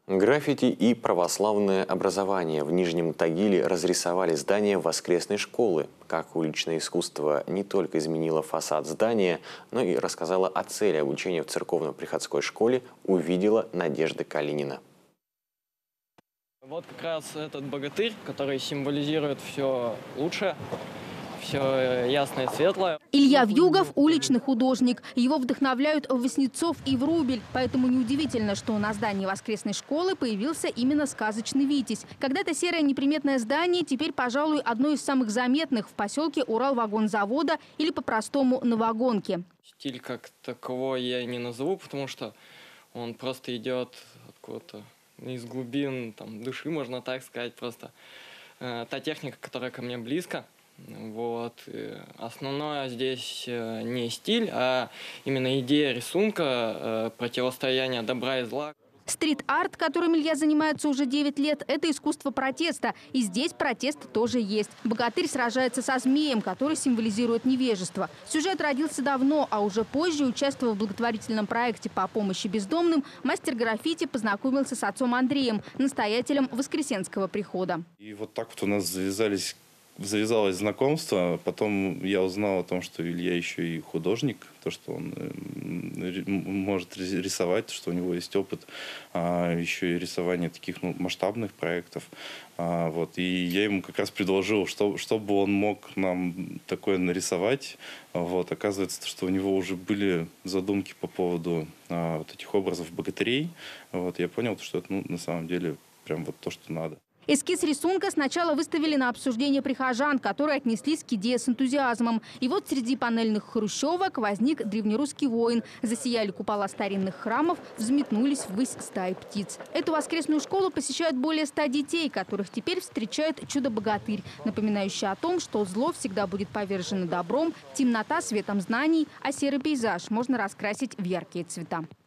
Граффити и православное образование. В Нижнем Тагиле разрисовали здание воскресной школы. Как уличное искусство не только изменило фасад здания, но и рассказало о цели обучения в церковно-приходской школе, увидела Надежда Калинина. Вот как раз этот богатырь, который символизирует все лучшее, все ясное, светлое. Илья Вьюгов – уличный художник. Его вдохновляют Васнецов и Врубель. Поэтому неудивительно, что на здании воскресной школы появился именно сказочный Витязь. Когда-то серое неприметное здание теперь, пожалуй, одно из самых заметных в поселке Уралвагонзавода или по-простому на Вагонке. Стиль как такового я не назову, потому что он просто идет откуда-то из глубин души, можно так сказать. Просто та техника, которая ко мне близка. Вот. Основное здесь не стиль, а именно идея рисунка, противостояние добра и зла. Стрит-арт, которым Илья занимается уже 9 лет, это искусство протеста. И здесь протест тоже есть. Богатырь сражается со змеем, который символизирует невежество. Сюжет родился давно, а уже позже, участвуя в благотворительном проекте по помощи бездомным, мастер граффити познакомился с отцом Андреем, настоятелем Воскресенского прихода. И вот так вот у нас завязалось знакомство. Потом я узнал о том, что Илья еще и художник, то, что он может рисовать, что у него есть опыт, еще и рисование таких масштабных проектов. Вот. И я ему как раз предложил, чтобы он мог нам такое нарисовать. Вот. Оказывается, что у него уже были задумки по поводу вот этих образов богатырей. Вот. Я понял, что это на самом деле прям вот то, что надо. Эскиз рисунка сначала выставили на обсуждение прихожан, которые отнеслись к идее с энтузиазмом. И вот среди панельных хрущевок возник древнерусский воин. Засияли купола старинных храмов, взметнулись ввысь стаи птиц. Эту воскресную школу посещают более 100 детей, которых теперь встречает чудо-богатырь, напоминающий о том, что зло всегда будет повержено добром, темнота светом знаний, а серый пейзаж можно раскрасить в яркие цвета.